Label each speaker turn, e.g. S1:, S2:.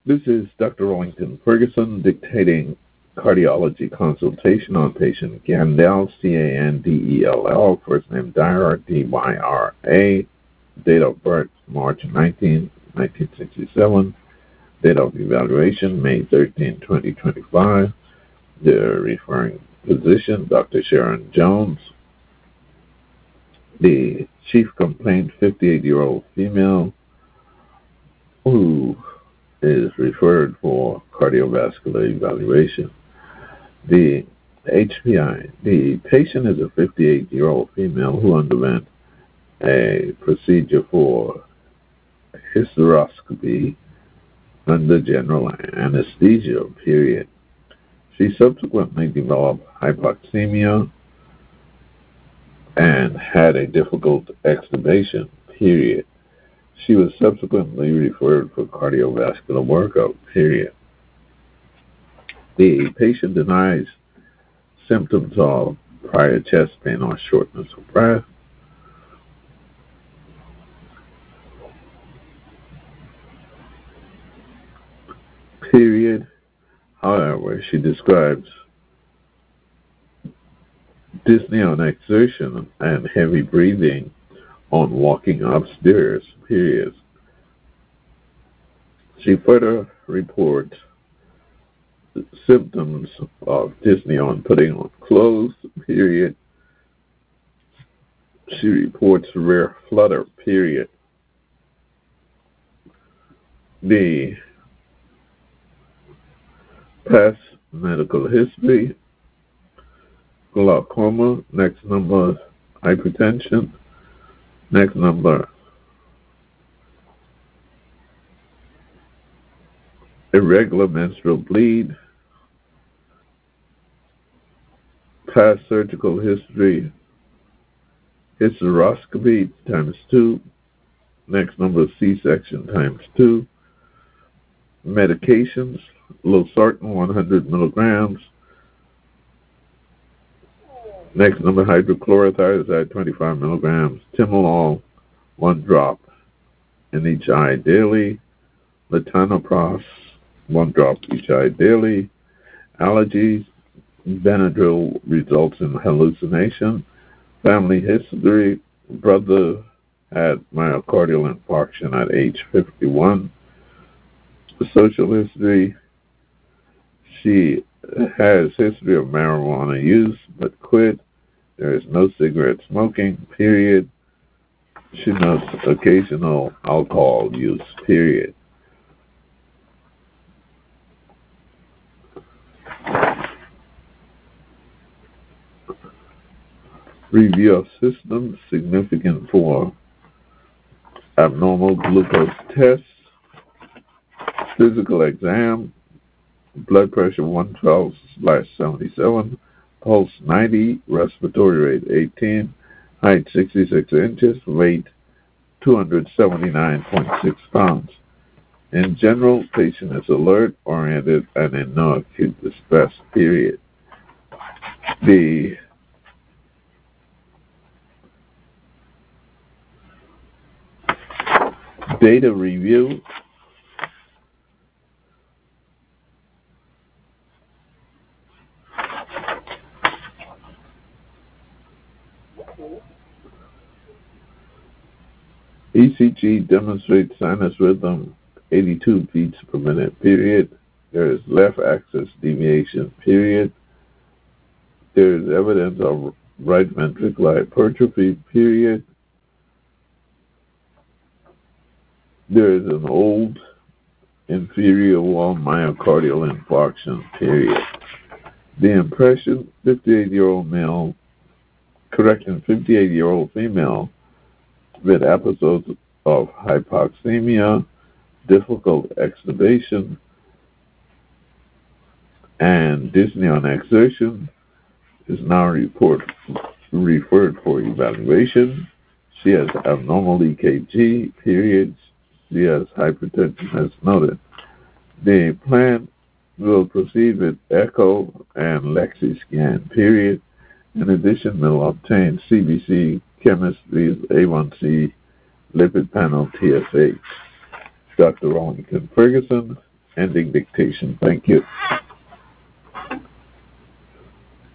S1: This is Dr. Rollington Ferguson dictating cardiology consultation on patient Gandel, Candell, first name Dyra, Dyra, date of birth March 19, 1967, date of evaluation May 13, 2025. The referring physician, Dr. Sharon Jones. The chief complaint, 58-year-old female who is referred for cardiovascular evaluation. The HPI. The patient is a 58-year-old female who underwent a procedure for hysteroscopy under general anesthesia, period. She subsequently developed hypoxemia and had a difficult extubation, period. She was subsequently referred for cardiovascular workup, period. The patient denies symptoms of prior chest pain or shortness of breath. Period. However, she describes dyspnea on exertion and heavy breathing on walking upstairs, period. She further reports symptoms of dyspnea on putting on clothes, period. She reports rare flutter, period. The past medical history, glaucoma, next number, hypertension, next number, irregular menstrual bleed, past surgical history, hysteroscopy times 2, next number, C-section times 2, medications, losartan 100 milligrams, next number, hydrochlorothiazide 25 milligrams, timolol 1 drop in each eye daily, latanoprost 1 drop each eye daily, allergies, Benadryl results in hallucination, family history, brother had myocardial infarction at age 51, social history, she has history of marijuana use but quit. There is no cigarette smoking, period. She notes occasional alcohol use, period. Review of systems significant for abnormal glucose tests, physical exam, blood pressure 112/77, pulse 90, respiratory rate 18, height 66 inches, weight 279.6 pounds. In general, patient is alert, oriented, and in no acute distress, period. The data review. ECG demonstrates sinus rhythm 82 beats per minute, period. There is left axis deviation, period. There is evidence of right ventricular hypertrophy, period. There is an old inferior wall myocardial infarction, period. The impression, 58-year-old male, 58-year-old female with episodes of hypoxemia, difficult extubation, and dyspnea on exertion, is now referred for evaluation. She has abnormal EKG, period. She has hypertension as noted. The plan will proceed with echo and Lexi scan, period. In addition, will obtain CBC, chemistry, A1C, lipid panel, TSH. Dr. Rollington Ferguson, ending dictation. Thank you.